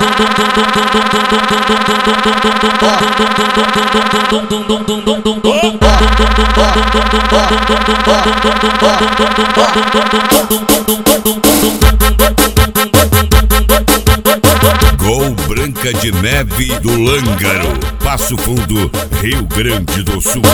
Gol Branca de Neve do Lângaro, Passo Fundo, Rio Grande do Sul.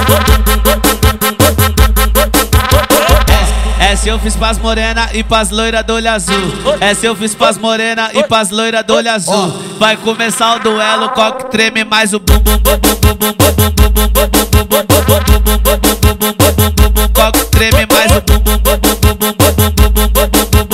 Essa eu fiz pras morena e pras loira do olho azul. Essa eu fiz pras morena e pras loira do olho azul. Vai começar o duelo, coque treme mais o bum bum bum bum bum bum bum bum bum bum bum bum bum bum bum bum, coque treme mais o bum bum bum bum bum bum bum bum bum bum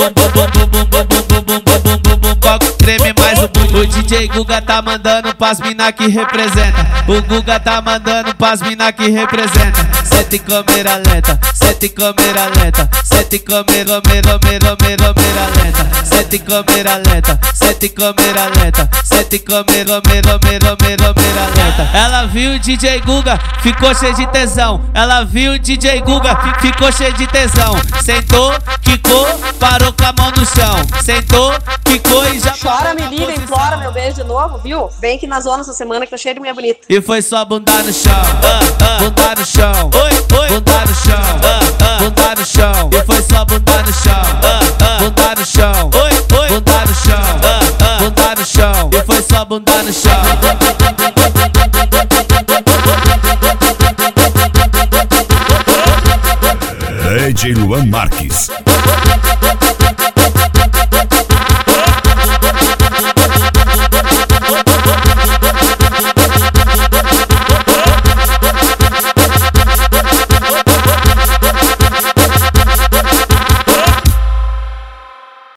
bum, coque treme mais o bum. O DJ Guga tá mandando pras mina que representa. O Guga tá mandando pras mina que representa. Sete câmera lenta, sete câmera lenta, sete câmera lenta, sete câmera lenta, sete câmera lenta, sete câmera lenta. Ela viu o DJ Guga, ficou cheio de tesão. Ela viu o DJ Guga, ficou cheio de tesão. Sentou, quicou, parou com a mão no chão. Sentou, quicou e já chora, me liga, implora meu beijo de novo, viu? Vem aqui na zona essa semana que tá cheio de mulher bonita. E foi só bunda no chão, bunda no chão, bunda no chão, bunda no chão. E foi só bunda no chão, bunda no chão, bunda no chão, bunda no chão. E foi só bunda no chão.